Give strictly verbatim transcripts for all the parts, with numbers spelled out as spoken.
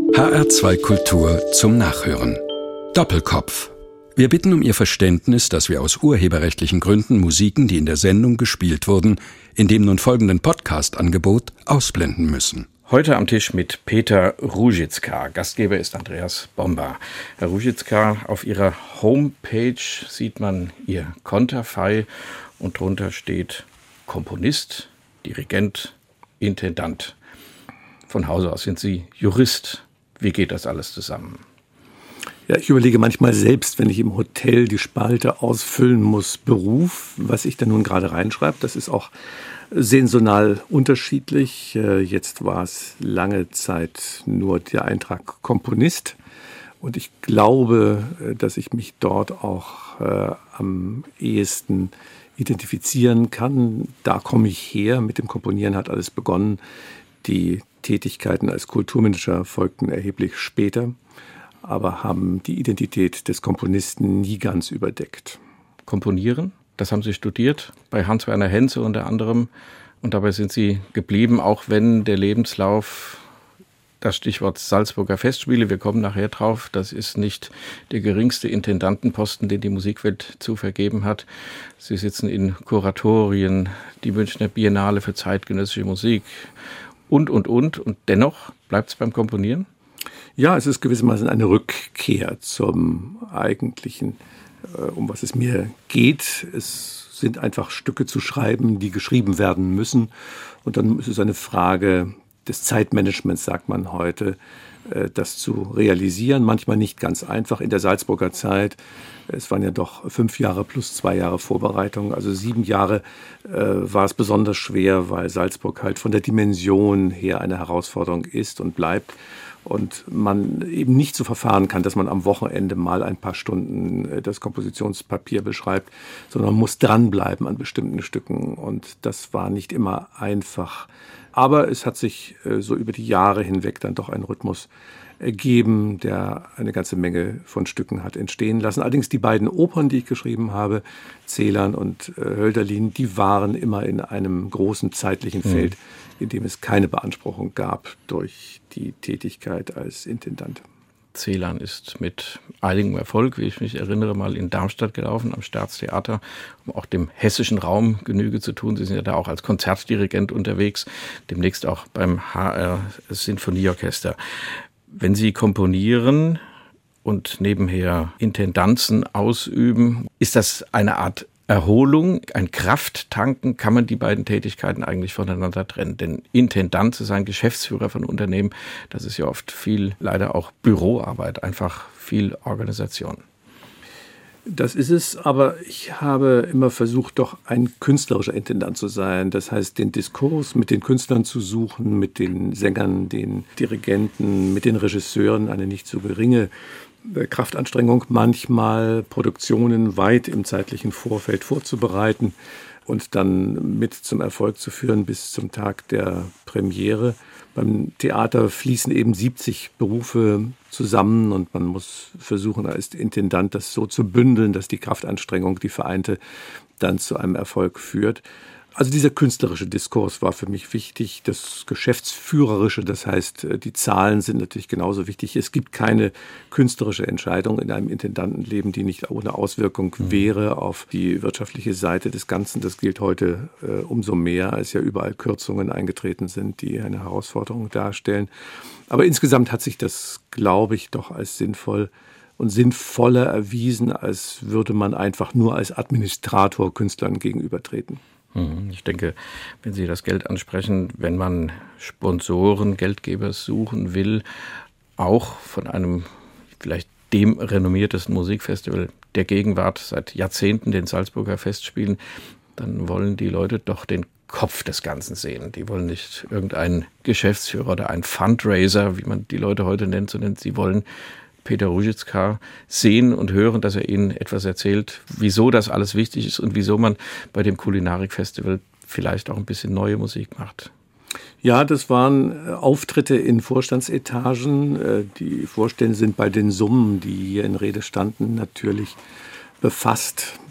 H R zwei Kultur zum Nachhören. Doppelkopf. Wir bitten um Ihr Verständnis, dass wir aus urheberrechtlichen Gründen Musiken, die in der Sendung gespielt wurden, in dem nun folgenden Podcast-Angebot ausblenden müssen. Heute am Tisch mit Peter Růžička. Gastgeber ist Andreas Bomba. Herr Růžička, auf Ihrer Homepage sieht man Ihr Konterfei und drunter steht Komponist, Dirigent, Intendant. Von Hause aus sind Sie Jurist. Wie geht das alles zusammen? Ja, ich überlege manchmal selbst, wenn ich im Hotel die Spalte ausfüllen muss, Beruf, was ich da nun gerade reinschreibe. Das ist auch saisonal unterschiedlich. Jetzt war es lange Zeit nur der Eintrag Komponist. Und ich glaube, dass ich mich dort auch äh, am ehesten identifizieren kann. Da komme ich her. Mit dem Komponieren hat alles begonnen. Die Tätigkeiten als Kulturmanager folgten erheblich später, aber haben die Identität des Komponisten nie ganz überdeckt. Komponieren, das haben Sie studiert, bei Hans-Werner Henze unter anderem. Und dabei sind Sie geblieben, auch wenn der Lebenslauf, das Stichwort Salzburger Festspiele, wir kommen nachher drauf, das ist nicht der geringste Intendantenposten, den die Musikwelt zu vergeben hat. Sie sitzen in Kuratorien, die Münchner Biennale für zeitgenössische Musik und, und, und. Und dennoch bleibt es beim Komponieren? Ja, es ist gewissermaßen eine Rückkehr zum Eigentlichen, äh, um was es mir geht. Es sind einfach Stücke zu schreiben, die geschrieben werden müssen. Und dann ist es eine Frage des Zeitmanagements, sagt man heute, äh, das zu realisieren. Manchmal nicht ganz einfach in der Salzburger Zeit. Es waren ja doch fünf Jahre plus zwei Jahre Vorbereitung. Also sieben Jahre äh, war es besonders schwer, weil Salzburg halt von der Dimension her eine Herausforderung ist und bleibt. Und man eben nicht so verfahren kann, dass man am Wochenende mal ein paar Stunden das Kompositionspapier beschreibt, sondern man muss dranbleiben an bestimmten Stücken. Und das war nicht immer einfach. Aber es hat sich äh, so über die Jahre hinweg dann doch ein Rhythmus ergeben, der eine ganze Menge von Stücken hat entstehen lassen. Allerdings die beiden Opern, die ich geschrieben habe, Celan und äh, Hölderlin, die waren immer in einem großen zeitlichen mhm. Feld, in dem es keine Beanspruchung gab durch die Tätigkeit als Intendant. Celan ist mit einigem Erfolg, wie ich mich erinnere, mal in Darmstadt gelaufen, am Staatstheater, um auch dem hessischen Raum Genüge zu tun. Sie sind ja da auch als Konzertdirigent unterwegs, demnächst auch beim H R Sinfonieorchester. Wenn Sie komponieren und nebenher Intendanzen ausüben, ist das eine Art Erholung, ein Krafttanken? Kann man die beiden Tätigkeiten eigentlich voneinander trennen? Denn Intendant zu sein, Geschäftsführer von Unternehmen, das ist ja oft viel, leider auch Büroarbeit, einfach viel Organisation. Das ist es, aber ich habe immer versucht, doch ein künstlerischer Intendant zu sein. Das heißt, den Diskurs mit den Künstlern zu suchen, mit den Sängern, den Dirigenten, mit den Regisseuren, eine nicht so geringe Kraftanstrengung, manchmal Produktionen weit im zeitlichen Vorfeld vorzubereiten und dann mit zum Erfolg zu führen bis zum Tag der Premiere. Beim Theater fließen eben siebzig Berufe zusammen und man muss versuchen, als Intendant das so zu bündeln, dass die Kraftanstrengung, die vereinte, dann zu einem Erfolg führt. Also dieser künstlerische Diskurs war für mich wichtig, das Geschäftsführerische, das heißt, die Zahlen sind natürlich genauso wichtig. Es gibt keine künstlerische Entscheidung in einem Intendantenleben, die nicht ohne Auswirkung wäre auf die wirtschaftliche Seite des Ganzen. Das gilt heute äh, umso mehr, als ja überall Kürzungen eingetreten sind, die eine Herausforderung darstellen. Aber insgesamt hat sich das, glaube ich, doch als sinnvoll und sinnvoller erwiesen, als würde man einfach nur als Administrator Künstlern gegenübertreten. Ich denke, wenn Sie das Geld ansprechen, wenn man Sponsoren, Geldgeber suchen will, auch von einem vielleicht dem renommiertesten Musikfestival der Gegenwart seit Jahrzehnten, den Salzburger Festspielen, dann wollen die Leute doch den Kopf des Ganzen sehen. Die wollen nicht irgendeinen Geschäftsführer oder einen Fundraiser, wie man die Leute heute nennt, sondern sie wollen Peter Růžička sehen und hören, dass er ihnen etwas erzählt, wieso das alles wichtig ist und wieso man bei dem Kulinarikfestival vielleicht auch ein bisschen neue Musik macht. Ja, das waren Auftritte in Vorstandsetagen. Die Vorstände sind bei den Summen, die hier in Rede standen, natürlich befasst.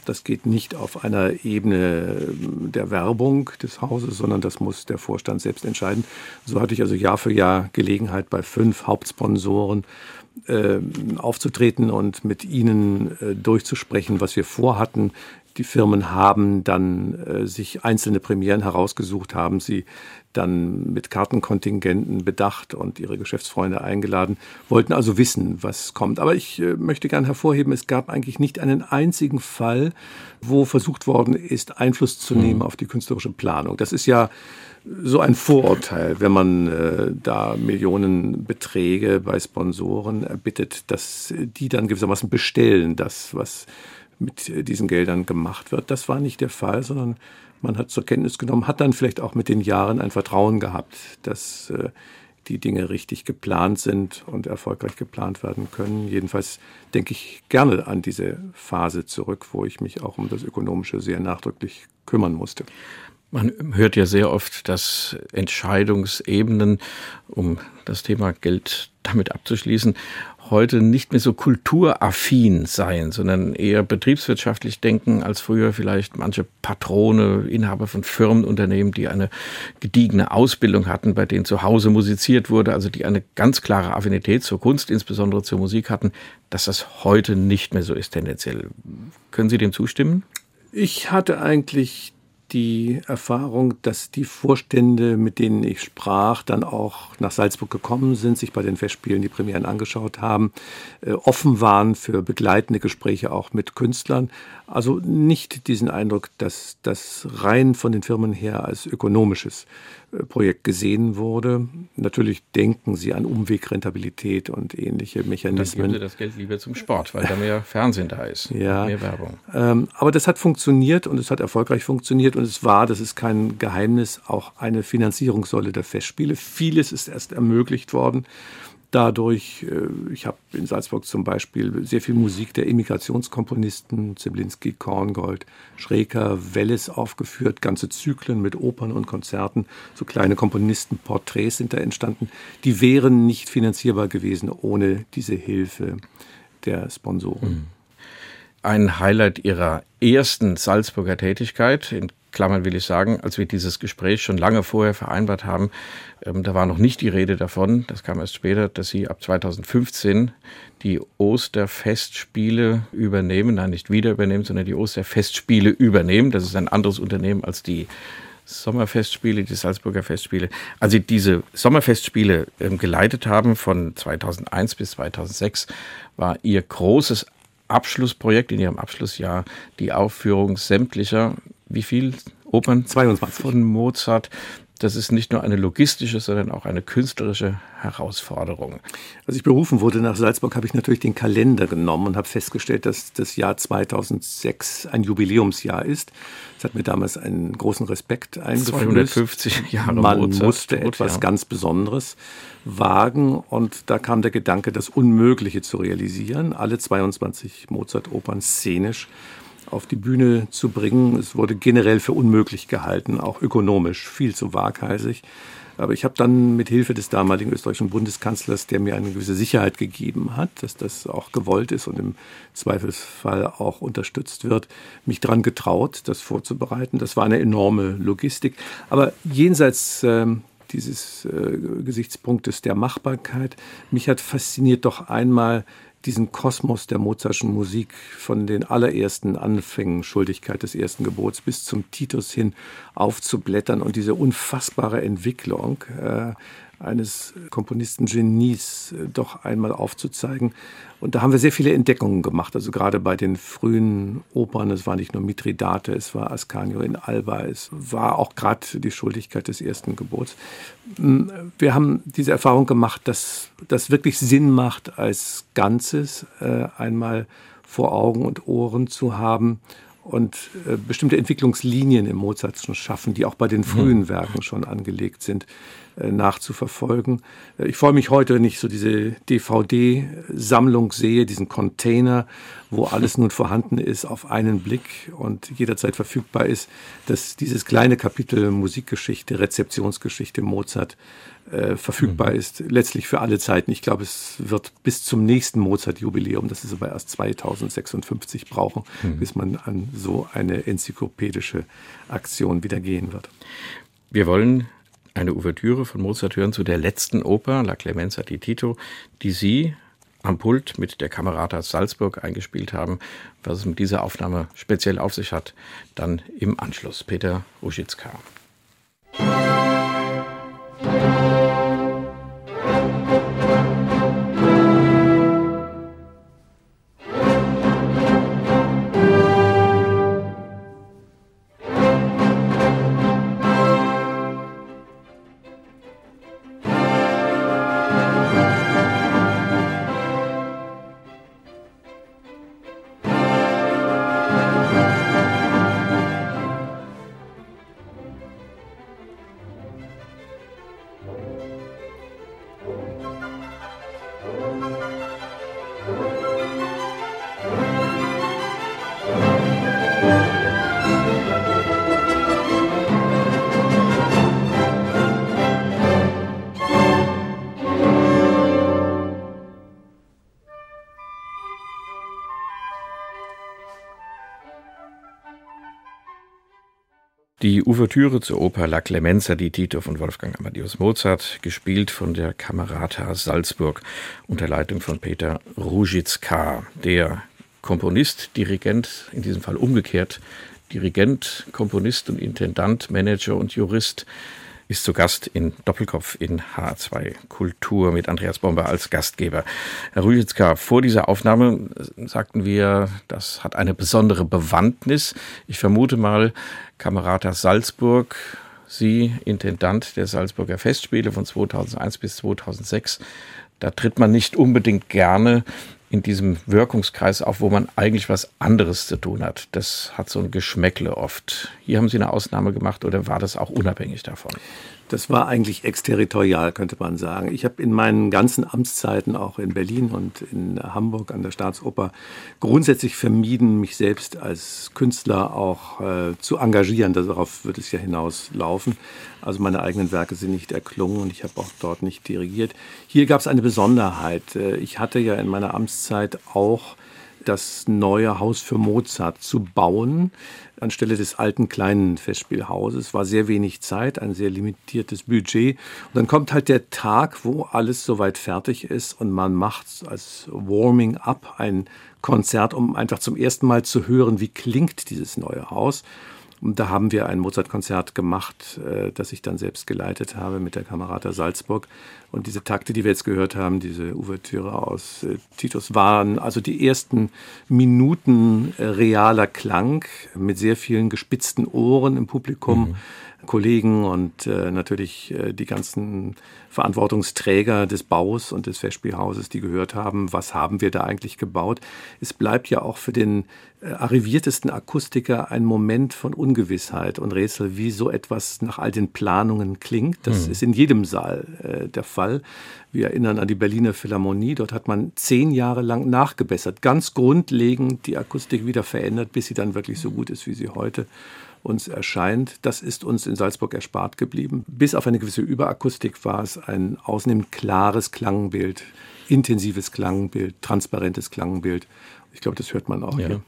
Das geht nicht auf einer Ebene der Werbung des Hauses, sondern das muss der Vorstand selbst entscheiden. So hatte ich also Jahr für Jahr Gelegenheit, bei fünf Hauptsponsoren äh, aufzutreten und mit ihnen äh, durchzusprechen, was wir vorhatten. Die Firmen haben dann äh, sich einzelne Premieren herausgesucht, haben sie dann mit Kartenkontingenten bedacht und ihre Geschäftsfreunde eingeladen, wollten also wissen, was kommt. Aber ich äh, möchte gern hervorheben, es gab eigentlich nicht einen einzigen Fall, wo versucht worden ist, Einfluss zu nehmen auf die künstlerische Planung. Das ist ja so ein Vorurteil, wenn man äh, da Millionenbeträge bei Sponsoren erbittet, dass die dann gewissermaßen bestellen, das, was mit diesen Geldern gemacht wird. Das war nicht der Fall, sondern man hat zur Kenntnis genommen, hat dann vielleicht auch mit den Jahren ein Vertrauen gehabt, dass äh, die Dinge richtig geplant sind und erfolgreich geplant werden können. Jedenfalls denke ich gerne an diese Phase zurück, wo ich mich auch um das Ökonomische sehr nachdrücklich kümmern musste. Man hört ja sehr oft, dass Entscheidungsebenen, um das Thema Geld damit abzuschließen, heute nicht mehr so kulturaffin seien, sondern eher betriebswirtschaftlich denken als früher vielleicht manche Patrone, Inhaber von Firmenunternehmen, die eine gediegene Ausbildung hatten, bei denen zu Hause musiziert wurde, also die eine ganz klare Affinität zur Kunst, insbesondere zur Musik hatten, dass das heute nicht mehr so ist tendenziell. Können Sie dem zustimmen? Ich hatte eigentlich die Erfahrung, dass die Vorstände, mit denen ich sprach, dann auch nach Salzburg gekommen sind, sich bei den Festspielen die Premieren angeschaut haben, äh, offen waren für begleitende Gespräche auch mit Künstlern. Also nicht diesen Eindruck, dass das rein von den Firmen her als ökonomisches äh, Projekt gesehen wurde. Natürlich denken sie an Umwegrentabilität und ähnliche Mechanismen. Dann geben sie das Geld lieber zum Sport, weil da mehr Fernsehen da ist, ja, mehr Werbung. Ähm, aber das hat funktioniert und es hat erfolgreich funktioniert. Und es war, das ist kein Geheimnis, auch eine Finanzierungssäule der Festspiele. Vieles ist erst ermöglicht worden. Dadurch, ich habe in Salzburg zum Beispiel sehr viel Musik der Immigrationskomponisten, Zemlinsky, Korngold, Schreker, Welles aufgeführt, ganze Zyklen mit Opern und Konzerten, so kleine Komponistenporträts sind da entstanden. Die wären nicht finanzierbar gewesen ohne diese Hilfe der Sponsoren. Ein Highlight Ihrer ersten Salzburger Tätigkeit, in Klammern will ich sagen, als wir dieses Gespräch schon lange vorher vereinbart haben, ähm, da war noch nicht die Rede davon, das kam erst später, dass Sie ab zweitausendfünfzehn die Osterfestspiele übernehmen, nein, nicht wieder übernehmen, sondern die Osterfestspiele übernehmen. Das ist ein anderes Unternehmen als die Sommerfestspiele, die Salzburger Festspiele. Als Sie diese Sommerfestspiele ähm, geleitet haben, von zweitausendeins bis zweitausendsechs, war Ihr großes Abschlussprojekt in Ihrem Abschlussjahr die Aufführung sämtlicher, wie viel Opern? zweiundzwanzig. Von Mozart. Das ist nicht nur eine logistische, sondern auch eine künstlerische Herausforderung. Als ich berufen wurde nach Salzburg, habe ich natürlich den Kalender genommen und habe festgestellt, dass das Jahr zweitausendsechs ein Jubiläumsjahr ist. Das hat mir damals einen großen Respekt eingeflößt. zweihundertfünfzig Jahre Man Mozart musste tot, etwas ja. ganz Besonderes wagen und da kam der Gedanke, das Unmögliche zu realisieren, alle zweiundzwanzig Mozart-Opern szenisch auf die Bühne zu bringen. Es wurde generell für unmöglich gehalten, auch ökonomisch viel zu waghalsig. Aber ich habe dann mit Hilfe des damaligen österreichischen Bundeskanzlers, der mir eine gewisse Sicherheit gegeben hat, dass das auch gewollt ist und im Zweifelsfall auch unterstützt wird, mich daran getraut, das vorzubereiten. Das war eine enorme Logistik. Aber jenseits äh, dieses äh, Gesichtspunktes der Machbarkeit, mich hat fasziniert doch einmal diesen Kosmos der Mozartschen Musik von den allerersten Anfängen, Schuldigkeit des ersten Gebots, bis zum Titus hin aufzublättern und diese unfassbare Entwicklung äh, eines Komponisten-Genies äh, doch einmal aufzuzeigen. Und da haben wir sehr viele Entdeckungen gemacht, also gerade bei den frühen Opern, es war nicht nur Mithridate, es war Ascanio in Alba, es war auch gerade die Schuldigkeit des ersten Gebots. Wir haben diese Erfahrung gemacht, dass das wirklich Sinn macht, als Ganzes äh, einmal vor Augen und Ohren zu haben und äh, bestimmte Entwicklungslinien im Mozartschen Schaffen, die auch bei den frühen Werken schon angelegt sind, äh, nachzuverfolgen. Ich freue mich heute, wenn ich so diese D V D-Sammlung sehe, diesen Container, wo alles nun vorhanden ist auf einen Blick und jederzeit verfügbar ist, dass dieses kleine Kapitel Musikgeschichte, Rezeptionsgeschichte Mozart äh, verfügbar mhm. ist, letztlich für alle Zeiten. Ich glaube, es wird bis zum nächsten Mozart-Jubiläum, das ist aber erst zweitausendsechsundfünfzig, brauchen, mhm. bis man an so eine enzyklopädische Aktion wieder gehen wird. Wir wollen eine Ouvertüre von Mozart hören zu der letzten Oper, La Clemenza di Tito, die Sie am Pult mit der Camerata Salzburg eingespielt haben. Was es mit dieser Aufnahme speziell auf sich hat, dann im Anschluss. Peter Ruzicka. Die Ouvertüre zur Oper La Clemenza di Tito von Wolfgang Amadeus Mozart, gespielt von der Camerata Salzburg unter Leitung von Peter Ruzicka, der Komponist, Dirigent, in diesem Fall umgekehrt, Dirigent, Komponist und Intendant, Manager und Jurist, ist zu Gast in Doppelkopf in H zwei Kultur mit Andreas Bomber als Gastgeber. Herr Ruzicka, vor dieser Aufnahme sagten wir, das hat eine besondere Bewandtnis. Ich vermute mal, Camerata Salzburg, Sie, Intendant der Salzburger Festspiele von zweitausendeins bis zweitausendsechs, da tritt man nicht unbedingt gerne in diesem Wirkungskreis auf, wo man eigentlich was anderes zu tun hat. Das hat so ein Geschmäckle oft. Hier haben Sie eine Ausnahme gemacht oder war das auch unabhängig davon? Das war eigentlich exterritorial, könnte man sagen. Ich habe in meinen ganzen Amtszeiten, auch in Berlin und in Hamburg an der Staatsoper, grundsätzlich vermieden, mich selbst als Künstler auch äh, zu engagieren. Darauf wird es ja hinauslaufen. Also meine eigenen Werke sind nicht erklungen und ich habe auch dort nicht dirigiert. Hier gab es eine Besonderheit. Ich hatte ja in meiner Amtszeit auch das neue Haus für Mozart zu bauen, anstelle des alten kleinen Festspielhauses. War sehr wenig Zeit, ein sehr limitiertes Budget. Und dann kommt halt der Tag, wo alles soweit fertig ist und man macht als Warming-up ein Konzert, um einfach zum ersten Mal zu hören, wie klingt dieses neue Haus. Und da haben wir ein Mozart-Konzert gemacht, äh, das ich dann selbst geleitet habe mit der Camerata Salzburg. Und diese Takte, die wir jetzt gehört haben, diese Ouvertüre aus äh, Titus, waren also die ersten Minuten äh, realer Klang mit sehr vielen gespitzten Ohren im Publikum. Mhm. Kollegen und äh, natürlich äh, die ganzen Verantwortungsträger des Baus und des Festspielhauses, die gehört haben, was haben wir da eigentlich gebaut. Es bleibt ja auch für den äh, arriviertesten Akustiker ein Moment von Ungewissheit und Rätsel, wie so etwas nach all den Planungen klingt. Das mhm. ist in jedem Saal äh, der Fall. Wir erinnern an die Berliner Philharmonie. Dort hat man zehn Jahre lang nachgebessert, ganz grundlegend die Akustik wieder verändert, bis sie dann wirklich so gut ist, wie sie heute uns erscheint. Das ist uns in Salzburg erspart geblieben. Bis auf eine gewisse Überakustik war es ein ausnehmend klares Klangbild, intensives Klangbild, transparentes Klangbild. Ich glaube, das hört man auch ja. hier.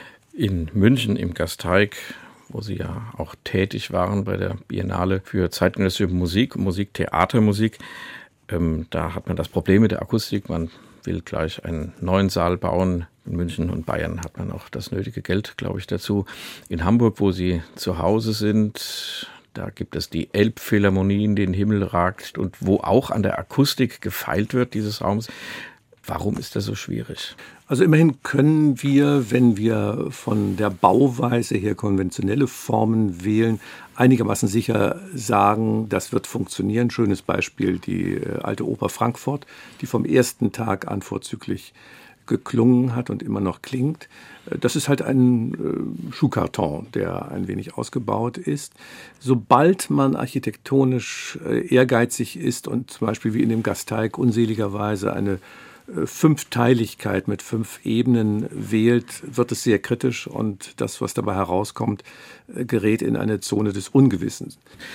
In München im Gasteig, wo Sie ja auch tätig waren bei der Biennale für zeitgenössische Musik, Musiktheatermusik, ähm, da hat man das Problem mit der Akustik. Man will gleich einen neuen Saal bauen. In München und Bayern hat man auch das nötige Geld, glaube ich, dazu. In Hamburg, wo Sie zu Hause sind, da gibt es die Elbphilharmonie, in den Himmel ragt und wo auch an der Akustik gefeilt wird, dieses Raums. Warum ist das so schwierig? Also immerhin können wir, wenn wir von der Bauweise her konventionelle Formen wählen, einigermaßen sicher sagen, das wird funktionieren. Schönes Beispiel, die Alte Oper Frankfurt, die vom ersten Tag an vorzüglich geklungen hat und immer noch klingt. Das ist halt ein äh, Schuhkarton, der ein wenig ausgebaut ist. Sobald man architektonisch äh, ehrgeizig ist und zum Beispiel wie in dem Gasteig unseligerweise eine äh, Fünfteiligkeit mit fünf Ebenen wählt, wird es sehr kritisch und das, was dabei herauskommt, äh, gerät in eine Zone des Ungewissen.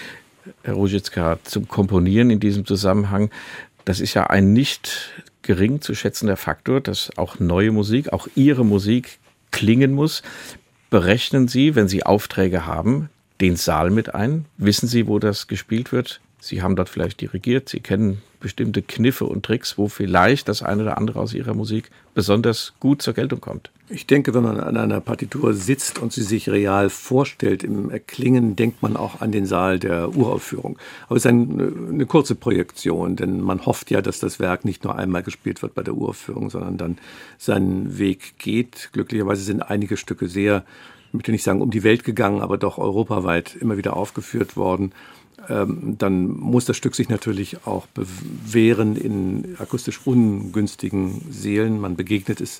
Herr Růžička, zum Komponieren in diesem Zusammenhang, das ist ja ein nicht gering zu schätzender Faktor, dass auch neue Musik, auch Ihre Musik klingen muss. Berechnen Sie, wenn Sie Aufträge haben, den Saal mit ein? Wissen Sie, wo das gespielt wird? Sie haben dort vielleicht dirigiert, Sie kennen bestimmte Kniffe und Tricks, wo vielleicht das eine oder andere aus Ihrer Musik besonders gut zur Geltung kommt. Ich denke, wenn man an einer Partitur sitzt und sie sich real vorstellt im Erklingen, denkt man auch an den Saal der Uraufführung. Aber es ist eine, eine kurze Projektion, denn man hofft ja, dass das Werk nicht nur einmal gespielt wird bei der Uraufführung, sondern dann seinen Weg geht. Glücklicherweise sind einige Stücke sehr, ich möchte nicht sagen um die Welt gegangen, aber doch europaweit immer wieder aufgeführt worden. Ähm, dann muss das Stück sich natürlich auch bewähren in akustisch ungünstigen Sälen. Man begegnet es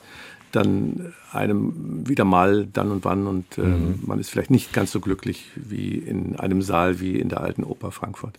dann einem wieder mal dann und wann und äh, mhm. man ist vielleicht nicht ganz so glücklich wie in einem Saal wie in der Alten Oper Frankfurt.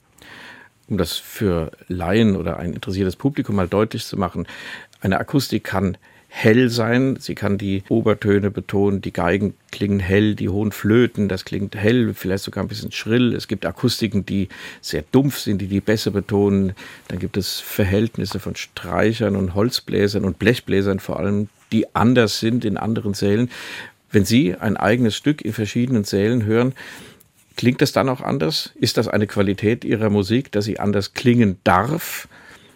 Um das für Laien oder ein interessiertes Publikum mal deutlich zu machen, eine Akustik kann hell sein, sie kann die Obertöne betonen, die Geigen klingen hell, die hohen Flöten, das klingt hell, vielleicht sogar ein bisschen schrill. Es gibt Akustiken, die sehr dumpf sind, die die Bässe betonen. Dann gibt es Verhältnisse von Streichern und Holzbläsern und Blechbläsern vor allem, die anders sind in anderen Sälen. Wenn Sie ein eigenes Stück in verschiedenen Sälen hören, klingt das dann auch anders? Ist das eine Qualität Ihrer Musik, dass sie anders klingen darf?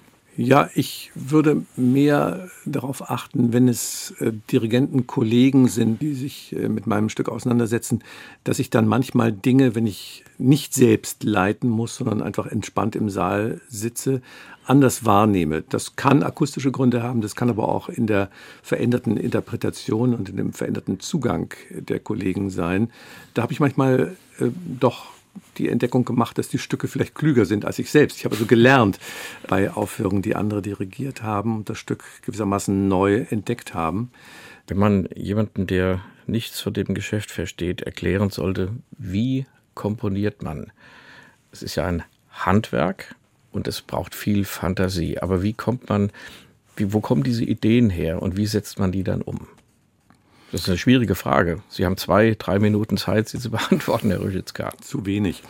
Ja, ich würde mehr darauf achten, wenn es äh, Dirigentenkollegen sind, die sich äh, mit meinem Stück auseinandersetzen, dass ich dann manchmal Dinge, wenn ich nicht selbst leiten muss, sondern einfach entspannt im Saal sitze, anders wahrnehme. Das kann akustische Gründe haben, das kann aber auch in der veränderten Interpretation und in dem veränderten Zugang der Kollegen sein. Da habe ich manchmal äh, doch die Entdeckung gemacht, dass die Stücke vielleicht klüger sind als ich selbst. Ich habe also gelernt bei Aufführungen, die andere dirigiert haben und das Stück gewissermaßen neu entdeckt haben. Wenn man jemanden, der nichts von dem Geschäft versteht, erklären sollte, wie komponiert man? Es ist ja ein Handwerk und es braucht viel Fantasie. Aber wie kommt man, wie, wo kommen diese Ideen her und wie setzt man die dann um? Das ist eine schwierige Frage. Sie haben zwei, drei Minuten Zeit, sie zu beantworten, Herr Růžička. Zu wenig.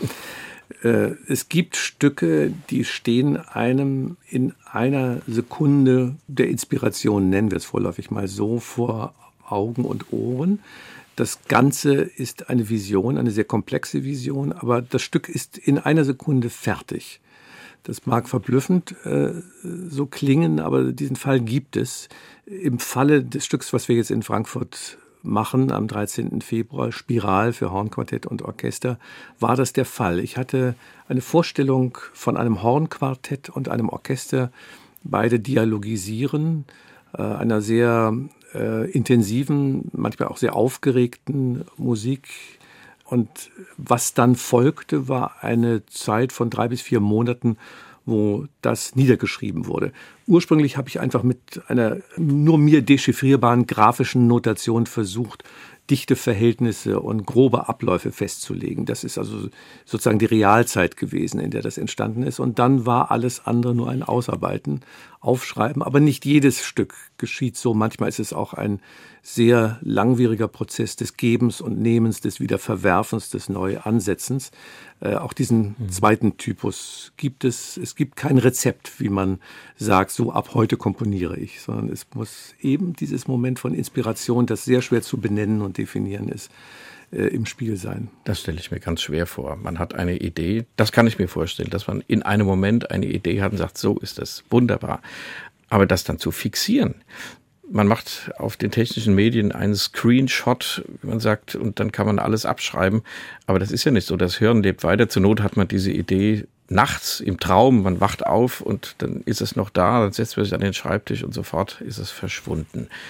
Äh, es gibt Stücke, die stehen einem in einer Sekunde der Inspiration, nennen wir es vorläufig mal so, vor Augen und Ohren. Das Ganze ist eine Vision, eine sehr komplexe Vision, aber das Stück ist in einer Sekunde fertig. Das mag verblüffend äh, so klingen, aber diesen Fall gibt es. Im Falle des Stücks, was wir jetzt in Frankfurt machen, am dreizehnten Februar, Spiral für Hornquartett und Orchester, war das der Fall. Ich hatte eine Vorstellung von einem Hornquartett und einem Orchester, beide dialogisieren, äh, einer sehr äh, intensiven, manchmal auch sehr aufgeregten Musik. Und was dann folgte, war eine Zeit von drei bis vier Monaten, wo das niedergeschrieben wurde. Ursprünglich habe ich einfach mit einer nur mir dechiffrierbaren grafischen Notation versucht, dichte Verhältnisse und grobe Abläufe festzulegen. Das ist also sozusagen die Realzeit gewesen, in der das entstanden ist. Und dann war alles andere nur ein Ausarbeiten, Aufschreiben. Aber nicht jedes Stück geschieht so. Manchmal ist es auch ein sehr langwieriger Prozess des Gebens und Nehmens, des Wiederverwerfens, des Neuansetzens. Äh, auch diesen mhm. zweiten Typus gibt es. Es gibt kein Rezept, wie man sagt, so ab heute komponiere ich, sondern es muss eben dieses Moment von Inspiration, das sehr schwer zu benennen und definieren ist, äh, im Spiel sein. Das stelle ich mir ganz schwer vor. Man hat eine Idee, das kann ich mir vorstellen, dass man in einem Moment eine Idee hat und sagt, so ist das, wunderbar. Aber das dann zu fixieren, man macht auf den technischen Medien einen Screenshot, wie man sagt, und dann kann man alles abschreiben. Aber das ist ja nicht so. Das Hirn lebt weiter. Zur Not hat man diese Idee nachts im Traum. Man wacht auf und dann ist es noch da. Dann setzt man sich an den Schreibtisch und sofort ist es verschwunden.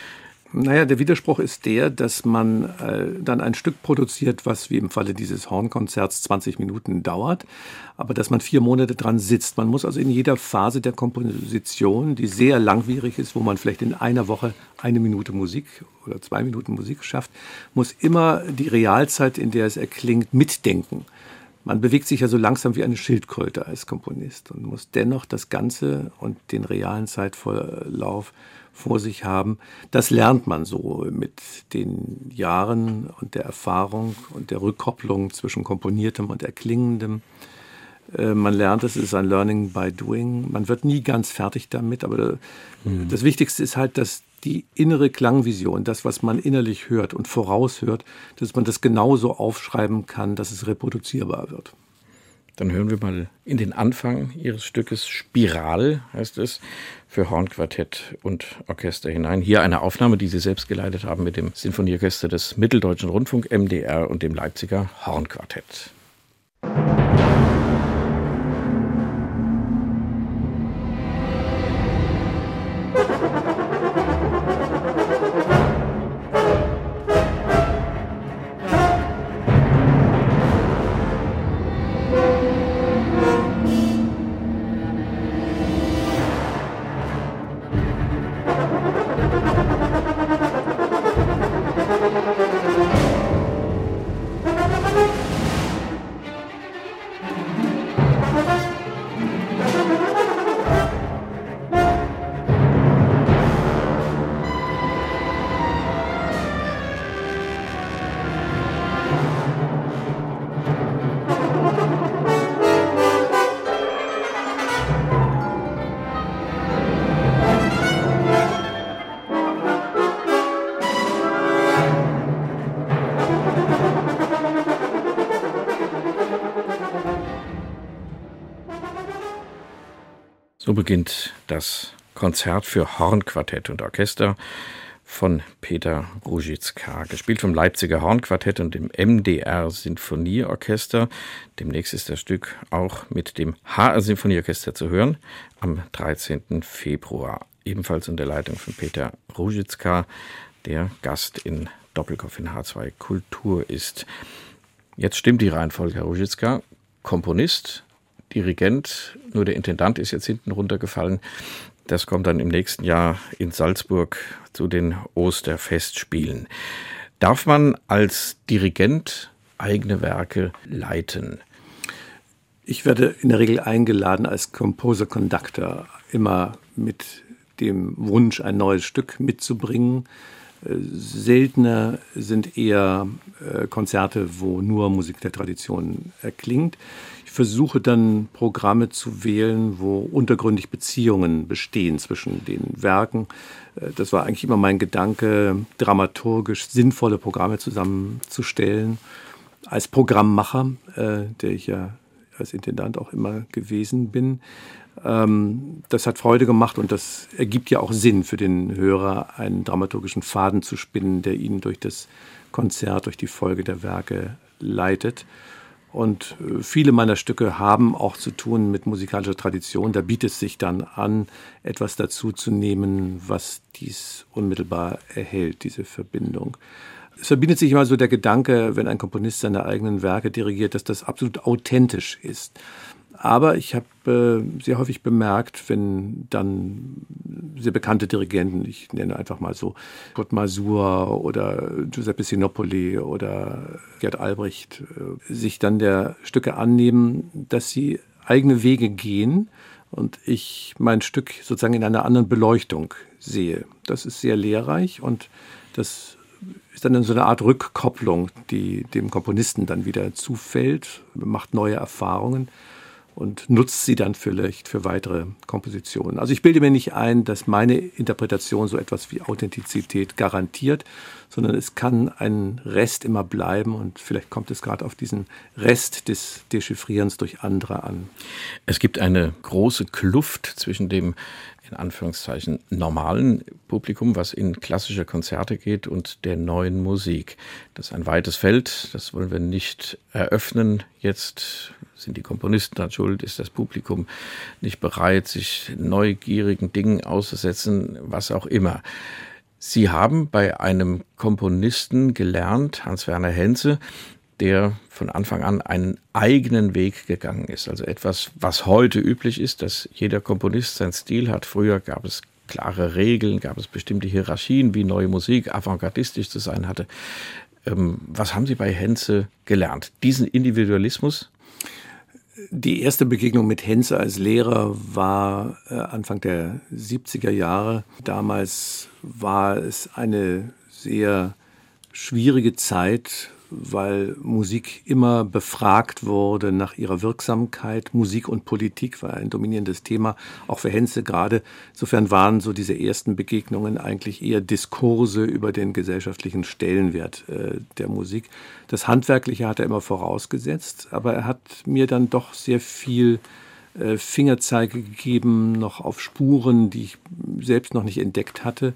Naja, der Widerspruch ist der, dass man äh, dann ein Stück produziert, was wie im Falle dieses Hornkonzerts zwanzig Minuten dauert, aber dass man vier Monate dran sitzt. Man muss also in jeder Phase der Komposition, die sehr langwierig ist, wo man vielleicht in einer Woche eine Minute Musik oder zwei Minuten Musik schafft, muss immer die Realzeit, in der es erklingt, mitdenken. Man bewegt sich ja so langsam wie eine Schildkröte als Komponist und muss dennoch das Ganze und den realen Zeitverlauf vor sich haben. Das lernt man so mit den Jahren und der Erfahrung und der Rückkopplung zwischen Komponiertem und Erklingendem. Äh, man lernt, es ist ein Learning by Doing. Man wird nie ganz fertig damit, aber mhm. das Wichtigste ist halt, dass die innere Klangvision, das, was man innerlich hört und voraushört, dass man das genauso aufschreiben kann, dass es reproduzierbar wird. Dann hören wir mal in den Anfang Ihres Stückes Spiral, heißt es, für Hornquartett und Orchester hinein. Hier eine Aufnahme, die Sie selbst geleitet haben mit dem Sinfonieorchester des Mitteldeutschen Rundfunk M D R und dem Leipziger Hornquartett. So beginnt das Konzert für Hornquartett und Orchester von Peter Rózsicka, gespielt vom Leipziger Hornquartett und dem M D R Sinfonieorchester. Demnächst ist das Stück auch mit dem H R Sinfonieorchester zu hören, am dreizehnten Februar. Ebenfalls unter Leitung von Peter Rózsicka, der Gast in Doppelkopf in H zwei Kultur ist. Jetzt stimmt die Reihenfolge, Herr Rózsicka. Komponist, Dirigent, nur der Intendant ist jetzt hinten runtergefallen. Das kommt dann im nächsten Jahr in Salzburg zu den Osterfestspielen. Darf man als Dirigent eigene Werke leiten? Ich werde in der Regel eingeladen als Composer Conductor, immer mit dem Wunsch, ein neues Stück mitzubringen. Seltener sind eher Konzerte, wo nur Musik der Tradition erklingt. Ich versuche dann Programme zu wählen, wo untergründig Beziehungen bestehen zwischen den Werken. Das war eigentlich immer mein Gedanke, dramaturgisch sinnvolle Programme zusammenzustellen. Als Programmmacher, der ich ja als Intendant auch immer gewesen bin. Das hat Freude gemacht und das ergibt ja auch Sinn für den Hörer, einen dramaturgischen Faden zu spinnen, der ihn durch das Konzert, durch die Folge der Werke leitet. Und viele meiner Stücke haben auch zu tun mit musikalischer Tradition. Da bietet es sich dann an, etwas dazu zu nehmen, was dies unmittelbar erhält, diese Verbindung. Es verbindet sich immer so der Gedanke, wenn ein Komponist seine eigenen Werke dirigiert, dass das absolut authentisch ist. Aber ich habe äh, sehr häufig bemerkt, wenn dann sehr bekannte Dirigenten, ich nenne einfach mal so Kurt Masur oder Giuseppe Sinopoli oder Gerd Albrecht, äh, sich dann der Stücke annehmen, dass sie eigene Wege gehen und ich mein Stück sozusagen in einer anderen Beleuchtung sehe. Das ist sehr lehrreich und das ist dann so eine Art Rückkopplung, die dem Komponisten dann wieder zufällt, macht neue Erfahrungen und nutzt sie dann vielleicht für weitere Kompositionen. Also ich bilde mir nicht ein, dass meine Interpretation so etwas wie Authentizität garantiert, sondern es kann ein Rest immer bleiben und vielleicht kommt es gerade auf diesen Rest des Dechiffrierens durch andere an. Es gibt eine große Kluft zwischen dem in Anführungszeichen normalen Publikum, was in klassische Konzerte geht, und der neuen Musik. Das ist ein weites Feld, das wollen wir nicht eröffnen. Jetzt sind die Komponisten dann schuld, ist das Publikum nicht bereit, sich neugierigen Dingen auszusetzen, was auch immer. Sie haben bei einem Komponisten gelernt, Hans-Werner Henze, der von Anfang an einen eigenen Weg gegangen ist. Also etwas, was heute üblich ist, dass jeder Komponist seinen Stil hat. Früher gab es klare Regeln, gab es bestimmte Hierarchien, wie neue Musik avantgardistisch zu sein hatte. Ähm, was haben Sie bei Henze gelernt? Diesen Individualismus? Die erste Begegnung mit Henze als Lehrer war äh, Anfang der siebziger Jahre. Damals war es eine sehr schwierige Zeit, weil Musik immer befragt wurde nach ihrer Wirksamkeit. Musik und Politik war ein dominierendes Thema, auch für Henze gerade. Insofern waren so diese ersten Begegnungen eigentlich eher Diskurse über den gesellschaftlichen Stellenwert äh, der Musik. Das Handwerkliche hat er immer vorausgesetzt, aber er hat mir dann doch sehr viel äh, Fingerzeige gegeben, noch auf Spuren, die ich selbst noch nicht entdeckt hatte.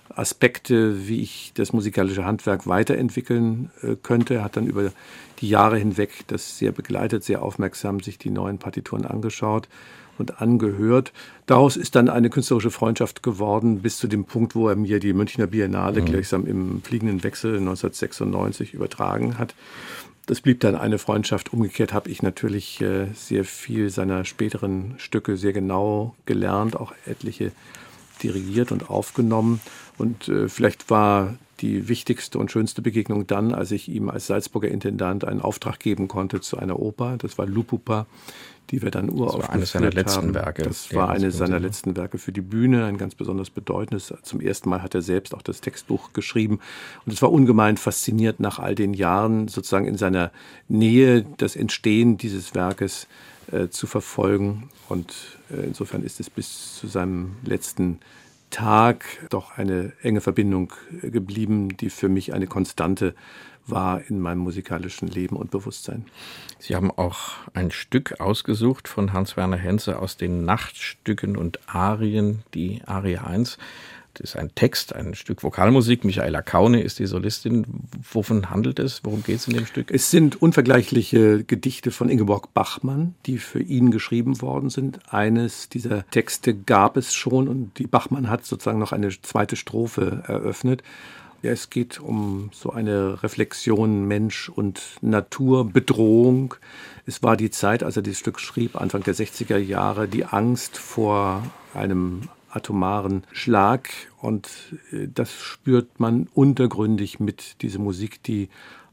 Aspekte, wie ich das musikalische Handwerk weiterentwickeln äh, könnte. Er hat dann über die Jahre hinweg das sehr begleitet, sehr aufmerksam sich die neuen Partituren angeschaut und angehört. Daraus ist dann eine künstlerische Freundschaft geworden, bis zu dem Punkt, wo er mir die Münchner Biennale mhm. gleichsam im fliegenden Wechsel neunzehnhundertsechsundneunzig übertragen hat. Das blieb dann eine Freundschaft. Umgekehrt habe ich natürlich äh, sehr viel seiner späteren Stücke sehr genau gelernt, auch etliche dirigiert und aufgenommen. Und äh, vielleicht war die wichtigste und schönste Begegnung dann, als ich ihm als Salzburger Intendant einen Auftrag geben konnte zu einer Oper. Das war Lupupa, die wir dann uraufgeführt haben. Das war eines seiner letzten Werke. Das war eines seiner letzten Werke für die Bühne, ein ganz besonders bedeutendes. Zum ersten Mal hat er selbst auch das Textbuch geschrieben. Und es war ungemein fasziniert, nach all den Jahren sozusagen in seiner Nähe das Entstehen dieses Werkes äh, zu verfolgen. Und äh, insofern ist es bis zu seinem letzten Tag doch eine enge Verbindung geblieben, die für mich eine Konstante war in meinem musikalischen Leben und Bewusstsein. Sie haben auch ein Stück ausgesucht von Hans-Werner Henze aus den Nachtstücken und Arien, die Arie eins. Das ist ein Text, ein Stück Vokalmusik. Michaela Kaune ist die Solistin. Wovon handelt es? Worum geht es in dem Stück? Es sind unvergleichliche Gedichte von Ingeborg Bachmann, die für ihn geschrieben worden sind. Eines dieser Texte gab es schon und die Bachmann hat sozusagen noch eine zweite Strophe eröffnet. Ja, es geht um so eine Reflexion Mensch und Natur, Bedrohung. Es war die Zeit, als er dieses Stück schrieb, Anfang der sechziger Jahre, die Angst vor einem atomaren Schlag, und das spürt man untergründig mit dieser Musik, die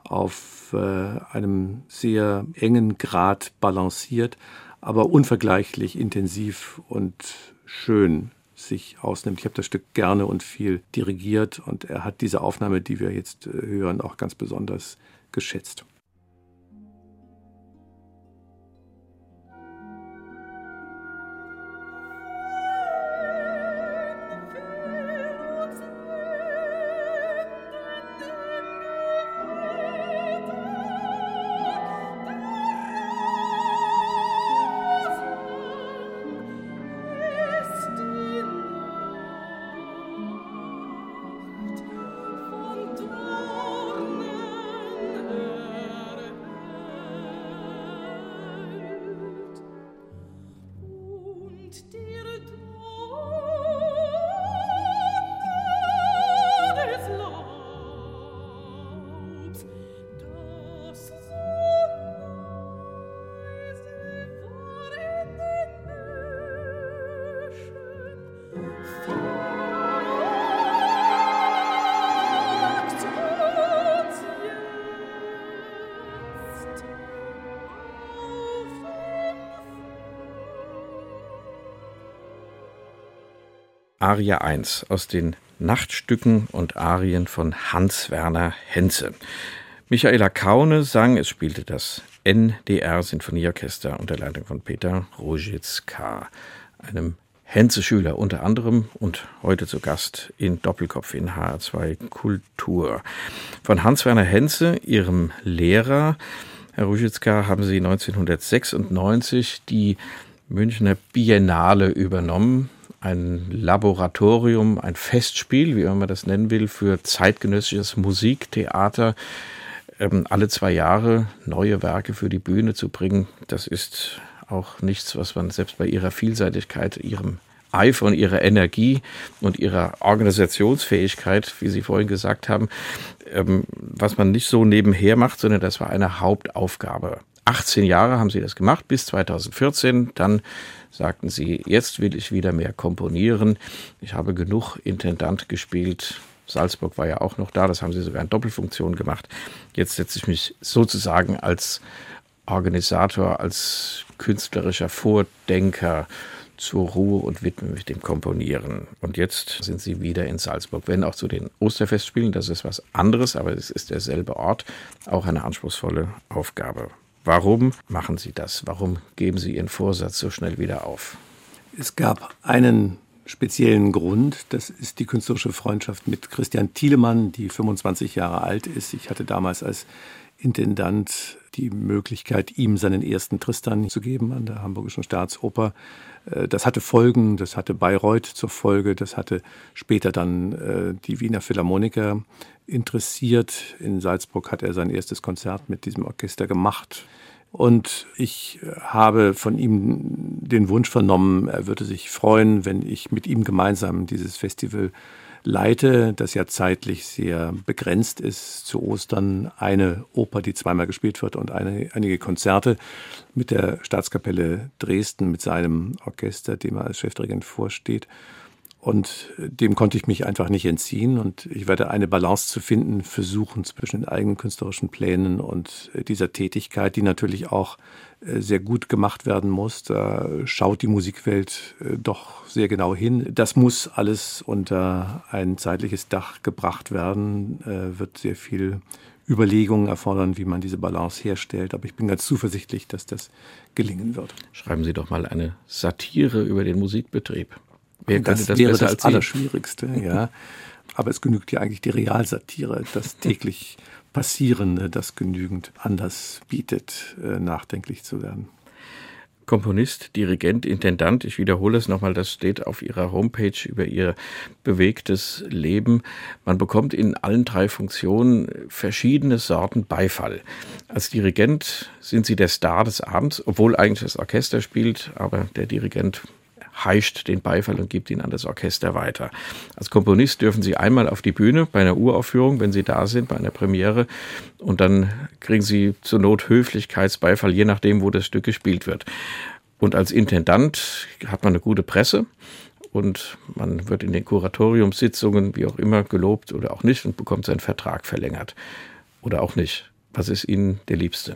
auf äh, einem sehr engen Grad balanciert, aber unvergleichlich intensiv und schön sich ausnimmt. Ich habe das Stück gerne und viel dirigiert und er hat diese Aufnahme, die wir jetzt hören, auch ganz besonders geschätzt. Arie eins aus den Nachtstücken und Arien von Hans-Werner Henze. Michaela Kaune sang, es spielte das N D R-Sinfonieorchester unter Leitung von Peter Rózsicka, einem Henze-Schüler unter anderem und heute zu Gast in Doppelkopf in H R zwei Kultur. Von Hans-Werner Henze, Ihrem Lehrer, Herr Rózsicka, haben Sie neunzehnhundertsechsundneunzig die Münchner Biennale übernommen. Ein Laboratorium, ein Festspiel, wie man das nennen will, für zeitgenössisches Musiktheater. Ähm, alle zwei Jahre neue Werke für die Bühne zu bringen, das ist auch nichts, was man selbst bei Ihrer Vielseitigkeit, Ihrem Eifer und ihrer Energie und ihrer Organisationsfähigkeit, wie Sie vorhin gesagt haben, ähm, was man nicht so nebenher macht, sondern das war eine Hauptaufgabe. achtzehn Jahre haben Sie das gemacht, bis zweitausendvierzehn. Dann sagten Sie, jetzt will ich wieder mehr komponieren. Ich habe genug Intendant gespielt. Salzburg war ja auch noch da, das haben Sie sogar in Doppelfunktion gemacht. Jetzt setze ich mich sozusagen als Organisator, als künstlerischer Vordenker zur Ruhe und widme mich dem Komponieren. Und jetzt sind Sie wieder in Salzburg, wenn auch zu den Osterfestspielen. Das ist was anderes, aber es ist derselbe Ort. Auch eine anspruchsvolle Aufgabe. Warum machen Sie das? Warum geben Sie Ihren Vorsatz so schnell wieder auf? Es gab einen speziellen Grund. Das ist die künstlerische Freundschaft mit Christian Thielemann, die fünfundzwanzig Jahre alt ist. Ich hatte damals als Intendant die Möglichkeit, ihm seinen ersten Tristan zu geben an der Hamburgischen Staatsoper. Das hatte Folgen, das hatte Bayreuth zur Folge, das hatte später dann äh, die Wiener Philharmoniker interessiert. In Salzburg hat er sein erstes Konzert mit diesem Orchester gemacht. Und ich habe von ihm den Wunsch vernommen, er würde sich freuen, wenn ich mit ihm gemeinsam dieses Festival leite, das ja zeitlich sehr begrenzt ist. Zu Ostern eine Oper, die zweimal gespielt wird und eine, einige Konzerte mit der Staatskapelle Dresden, mit seinem Orchester, dem er als Chefdirigent vorsteht. Und dem konnte ich mich einfach nicht entziehen. Und ich werde eine Balance zu finden versuchen zwischen den eigenen künstlerischen Plänen und dieser Tätigkeit, die natürlich auch sehr gut gemacht werden muss. Da schaut die Musikwelt doch sehr genau hin. Das muss alles unter ein zeitliches Dach gebracht werden, wird sehr viel Überlegungen erfordern, wie man diese Balance herstellt. Aber ich bin ganz zuversichtlich, dass das gelingen wird. Schreiben Sie doch mal eine Satire über den Musikbetrieb. Wer das, das wäre das Allerschwierigste, ja. Aber es genügt ja eigentlich die Realsatire, das täglich Passierende, das genügend Anlass bietet, nachdenklich zu werden. Komponist, Dirigent, Intendant, ich wiederhole es nochmal, das steht auf Ihrer Homepage über Ihr bewegtes Leben. Man bekommt in allen drei Funktionen verschiedene Sorten Beifall. Als Dirigent sind Sie der Star des Abends, obwohl eigentlich das Orchester spielt, aber der Dirigent heischt den Beifall und gibt ihn an das Orchester weiter. Als Komponist dürfen Sie einmal auf die Bühne bei einer Uraufführung, wenn Sie da sind, bei einer Premiere, und dann kriegen Sie zur Not Höflichkeitsbeifall, je nachdem, wo das Stück gespielt wird. Und als Intendant hat man eine gute Presse und man wird in den Kuratoriumssitzungen, wie auch immer, gelobt oder auch nicht und bekommt seinen Vertrag verlängert. Oder auch nicht. Was ist Ihnen der Liebste?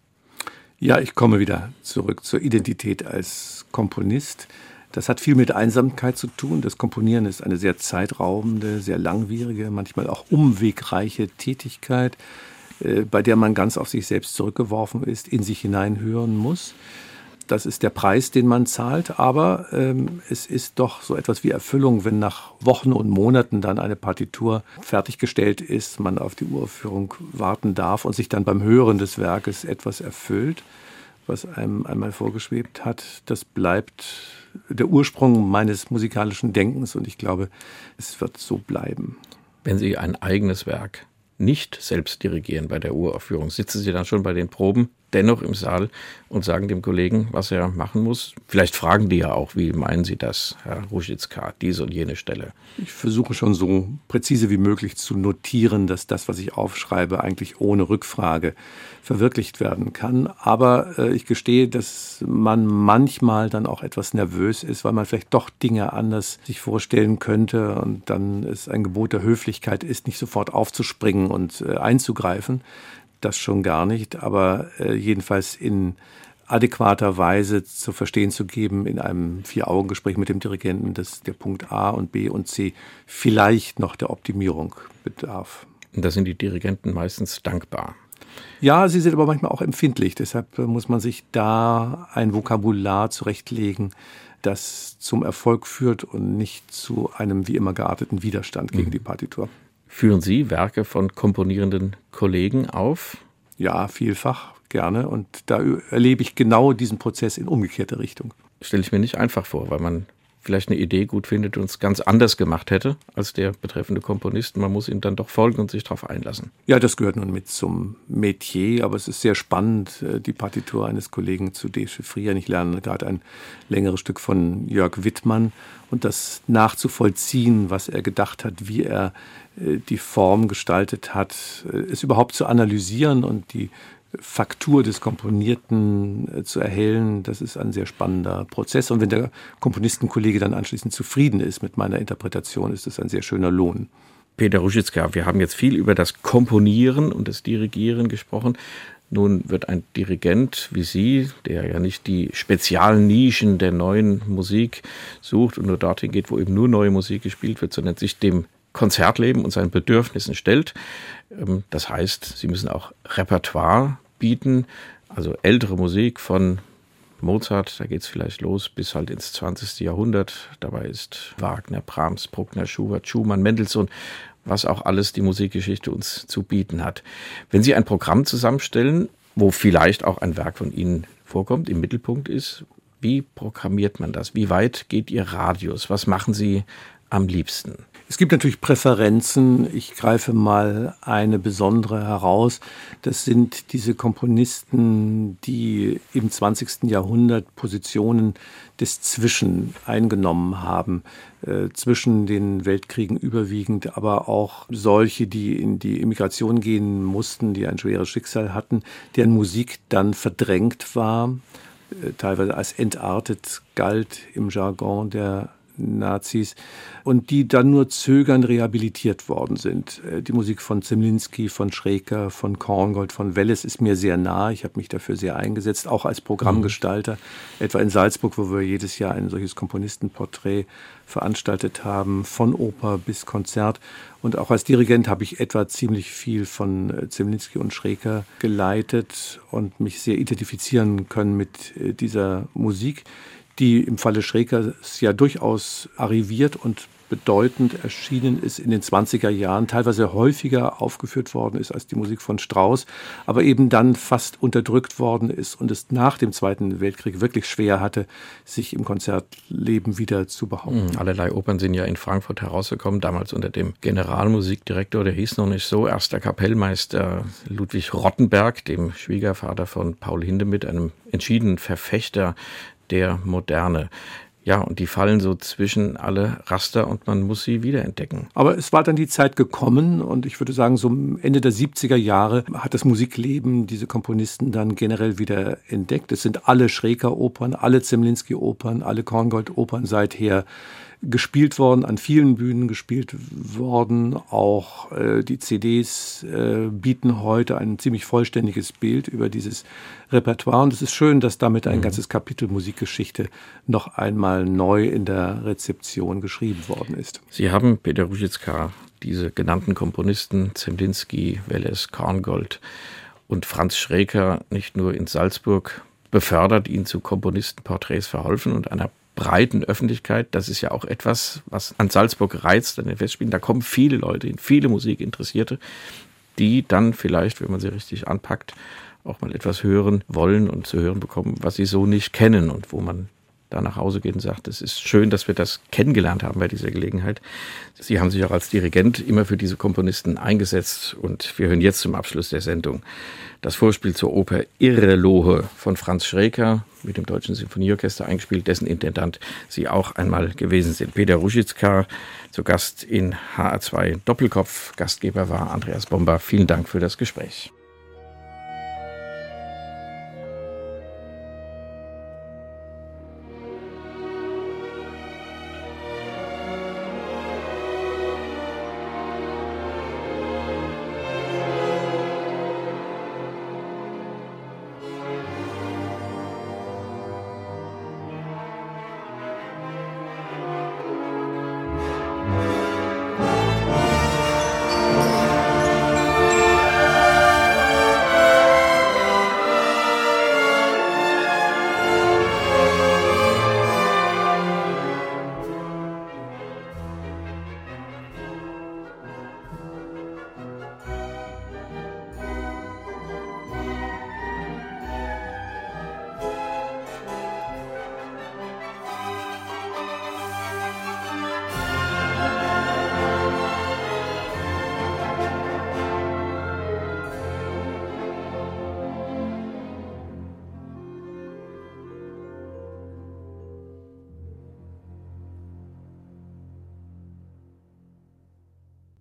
Ja, ich komme wieder zurück zur Identität als Komponist. Das hat viel mit Einsamkeit zu tun. Das Komponieren ist eine sehr zeitraubende, sehr langwierige, manchmal auch umwegreiche Tätigkeit, äh, bei der man ganz auf sich selbst zurückgeworfen ist, in sich hineinhören muss. Das ist der Preis, den man zahlt, aber ähm, es ist doch so etwas wie Erfüllung, wenn nach Wochen und Monaten dann eine Partitur fertiggestellt ist, man auf die Uraufführung warten darf und sich dann beim Hören des Werkes etwas erfüllt, was einem einmal vorgeschwebt hat. Das bleibt der Ursprung meines musikalischen Denkens und ich glaube, es wird so bleiben. Wenn Sie ein eigenes Werk nicht selbst dirigieren bei der Uraufführung, sitzen Sie dann schon bei den Proben dennoch im Saal und sagen dem Kollegen, was er machen muss? Vielleicht fragen die ja auch, wie meinen Sie das, Herr Ruschitzka, diese und jene Stelle? Ich versuche schon so präzise wie möglich zu notieren, dass das, was ich aufschreibe, eigentlich ohne Rückfrage verwirklicht werden kann. Aber äh, ich gestehe, dass man manchmal dann auch etwas nervös ist, weil man vielleicht doch Dinge anders sich vorstellen könnte und dann ist ein Gebot der Höflichkeit ist, nicht sofort aufzuspringen und äh, einzugreifen. Das schon gar nicht, aber äh, jedenfalls in adäquater Weise zu verstehen zu geben in einem Vier-Augen-Gespräch mit dem Dirigenten, dass der Punkt A und B und C vielleicht noch der Optimierung bedarf. Und da sind die Dirigenten meistens dankbar. Ja, sie sind aber manchmal auch empfindlich. Deshalb muss man sich da ein Vokabular zurechtlegen, das zum Erfolg führt und nicht zu einem wie immer gearteten Widerstand gegen mhm. die Partitur. Führen Sie Werke von komponierenden Kollegen auf? Ja, vielfach, gerne. Und da erlebe ich genau diesen Prozess in umgekehrter Richtung. Stelle ich mir nicht einfach vor, weil man vielleicht eine Idee gut findet und es ganz anders gemacht hätte als der betreffende Komponist. Man muss ihm dann doch folgen und sich darauf einlassen. Ja, das gehört nun mit zum Metier, aber es ist sehr spannend, die Partitur eines Kollegen zu dechiffrieren. Ich lerne gerade ein längeres Stück von Jörg Wittmann und das nachzuvollziehen, was er gedacht hat, wie er die Form gestaltet hat, es überhaupt zu analysieren und die Faktur des Komponierten äh, zu erhellen, das ist ein sehr spannender Prozess. Und wenn der Komponistenkollege dann anschließend zufrieden ist mit meiner Interpretation, ist das ein sehr schöner Lohn. Peter Ruzicka, wir haben jetzt viel über das Komponieren und das Dirigieren gesprochen. Nun wird ein Dirigent wie Sie, der ja nicht die speziellen Nischen der neuen Musik sucht und nur dorthin geht, wo eben nur neue Musik gespielt wird, sondern sich dem Konzertleben und seinen Bedürfnissen stellt. Das heißt, Sie müssen auch Repertoire bieten, also ältere Musik von Mozart, da geht es vielleicht los bis halt ins zwanzigste Jahrhundert. Dabei ist Wagner, Brahms, Bruckner, Schubert, Schumann, Mendelssohn, was auch alles die Musikgeschichte uns zu bieten hat. Wenn Sie ein Programm zusammenstellen, wo vielleicht auch ein Werk von Ihnen vorkommt, im Mittelpunkt ist, wie programmiert man das? Wie weit geht Ihr Radius? Was machen Sie am liebsten? Es gibt natürlich Präferenzen. Ich greife mal eine besondere heraus. Das sind diese Komponisten, die im zwanzigsten Jahrhundert Positionen des Zwischen eingenommen haben. Äh, zwischen den Weltkriegen überwiegend, aber auch solche, die in die Emigration gehen mussten, die ein schweres Schicksal hatten, deren Musik dann verdrängt war, äh, teilweise als entartet galt im Jargon der Nazis und die dann nur zögernd rehabilitiert worden sind. Die Musik von Zemlinsky, von Schreker, von Korngold, von Welles ist mir sehr nah. Ich habe mich dafür sehr eingesetzt, auch als Programmgestalter, mhm. etwa in Salzburg, wo wir jedes Jahr ein solches Komponistenporträt veranstaltet haben, von Oper bis Konzert. Und auch als Dirigent habe ich etwa ziemlich viel von Zemlinsky und Schreker geleitet und mich sehr identifizieren können mit dieser Musik, die im Falle Schrekers ja durchaus arriviert und bedeutend erschienen ist in den zwanziger Jahren, teilweise häufiger aufgeführt worden ist als die Musik von Strauss, aber eben dann fast unterdrückt worden ist und es nach dem Zweiten Weltkrieg wirklich schwer hatte, sich im Konzertleben wieder zu behaupten. Allerlei Opern sind ja in Frankfurt herausgekommen, damals unter dem Generalmusikdirektor, der hieß noch nicht so, erster Kapellmeister Ludwig Rottenberg, dem Schwiegervater von Paul Hindemith, einem entschiedenen Verfechter der Moderne. Ja, und die fallen so zwischen alle Raster und man muss sie wiederentdecken. Aber es war dann die Zeit gekommen und ich würde sagen, so Ende der siebziger Jahre hat das Musikleben diese Komponisten dann generell wieder entdeckt. Es sind alle Schreker-Opern, alle Zemlinsky-Opern, alle Korngold-Opern seither gespielt worden, an vielen Bühnen gespielt worden. Auch äh, die C Ds äh, bieten heute ein ziemlich vollständiges Bild über dieses Repertoire. Und es ist schön, dass damit ein mhm. ganzes Kapitel Musikgeschichte noch einmal neu in der Rezeption geschrieben worden ist. Sie haben, Peter Ruzicka, diese genannten Komponisten Zemlinsky, Welles, Korngold und Franz Schreker nicht nur in Salzburg befördert, ihnen zu Komponistenporträts verholfen und einer breiten Öffentlichkeit. Das ist ja auch etwas, was an Salzburg reizt, an den Festspielen. Da kommen viele Leute hin, viele Musikinteressierte, die dann vielleicht, wenn man sie richtig anpackt, auch mal etwas hören wollen und zu hören bekommen, was sie so nicht kennen und wo man da nach Hause geht und sagt, es ist schön, dass wir das kennengelernt haben bei dieser Gelegenheit. Sie haben sich auch als Dirigent immer für diese Komponisten eingesetzt und wir hören jetzt zum Abschluss der Sendung das Vorspiel zur Oper Irre Lohe von Franz Schreker mit dem Deutschen Sinfonieorchester eingespielt, dessen Intendant Sie auch einmal gewesen sind. Peter Ruzicka, zu Gast in H R zwei Doppelkopf. Gastgeber war Andreas Bomba. Vielen Dank für das Gespräch.